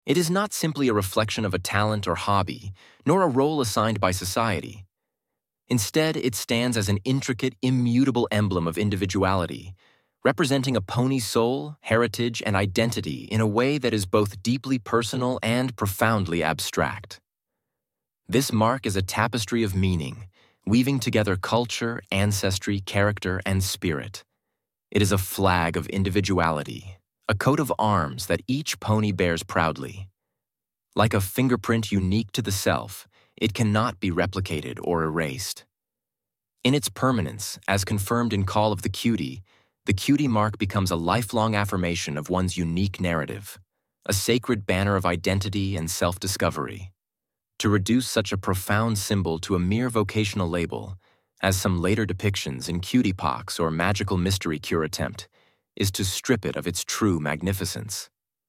It is not simply a reflection of a talent or hobby, nor a role assigned by society. Instead, it stands as an intricate, immutable emblem of individuality, representing a pony's soul, heritage, and identity in a way that is both deeply personal and profoundly abstract. This mark is a tapestry of meaning, weaving together culture, ancestry, character, and spirit. It is a flag of individuality, a coat of arms that each pony bears proudly. Like a fingerprint unique to the self, it cannot be replicated or erased. In its permanence, as confirmed in Call of the Cutie mark becomes a lifelong affirmation of one's unique narrative, a sacred banner of identity and self-discovery. To reduce such a profound symbol to a mere vocational label, as some later depictions in Cutie Pox or Magical Mystery Cure attempt, is to strip it of its true magnificence.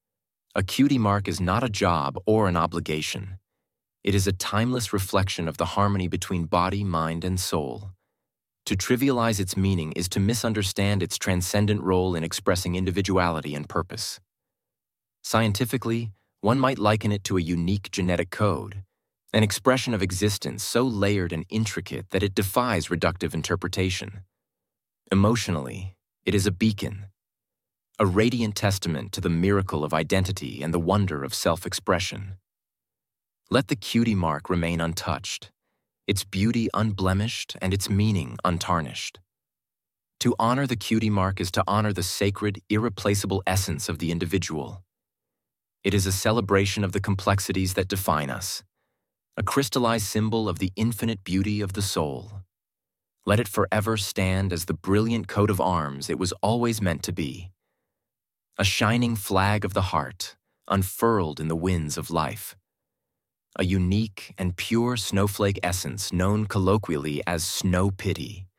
A cutie mark is not a job or an obligation. It is a timeless reflection of the harmony between body, mind, and soul. To trivialize its meaning is to misunderstand its transcendent role in expressing individuality and purpose. Scientifically, one might liken it to a unique genetic code, an expression of existence so layered and intricate that it defies reductive interpretation. Emotionally, it is a beacon, a radiant testament to the miracle of identity and the wonder of self-expression. Let the cutie mark remain untouched, its beauty unblemished and its meaning untarnished. To honor the cutie mark is to honor the sacred, irreplaceable essence of the individual. It is a celebration of the complexities that define us, a crystallized symbol of the infinite beauty of the soul. Let it forever stand as the brilliant coat of arms it was always meant to be, a shining flag of the heart, unfurled in the winds of life. A unique and pure snowflake essence known colloquially as snow pity.